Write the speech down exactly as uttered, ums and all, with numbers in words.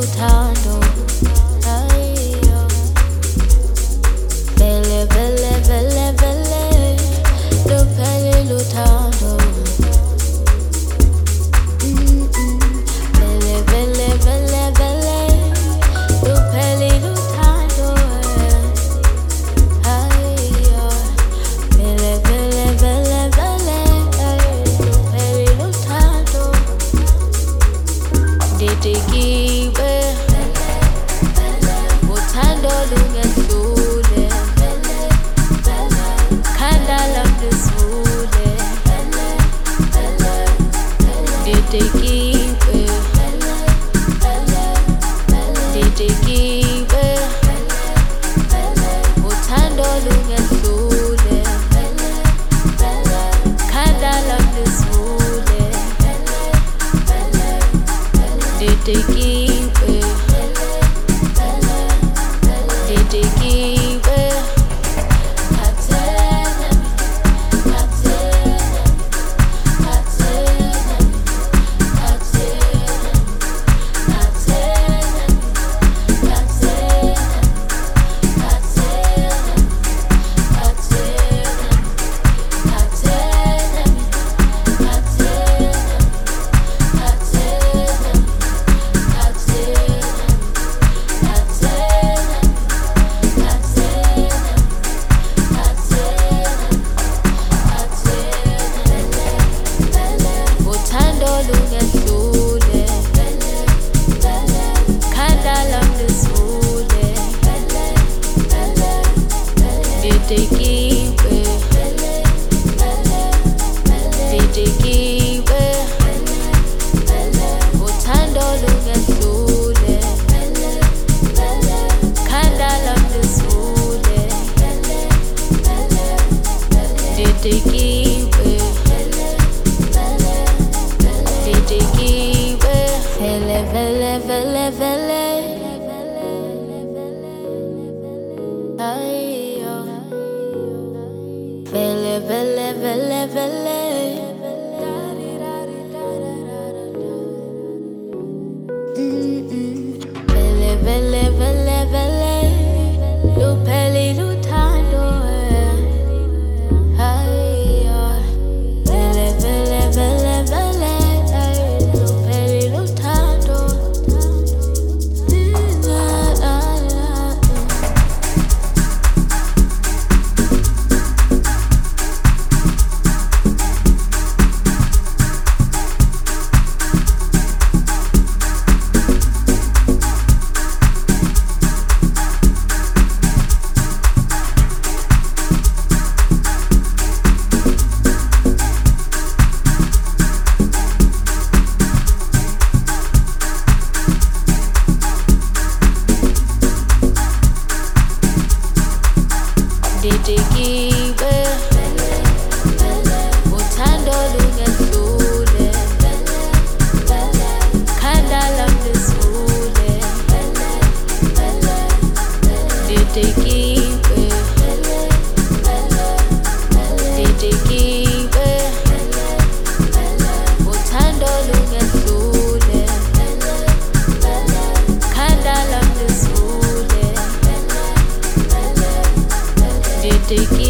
luthando. Ayo. Vele vele vele vele luphele luthando. Mm-mm. Vele vele vele vele luphele luthando. Ayo. Vele vele vele vele luphele luthando. Didikiwe uthando lungendlule khanda lamdisule didikiwe didikiwe uthando lungendlule khanda lamdisule didikiwe didikiwe kathena kathena kathena kathena kathena kathena uthando lungendlule khanda lamdisule didikiwe didikiwe uthando lungendlule khanda lamdisule didikiwe didikiwe vele vele vele vele ayo vele vele vele vele Mm-mm. Vele vele vele vele luphele luthando. Ayo vele vele vele vele luphele luthando. Didikiwe uthando lungendlule khanda lamdisule didikiwe didikiwe uthando lungendlule khanda lamdisule didikiwe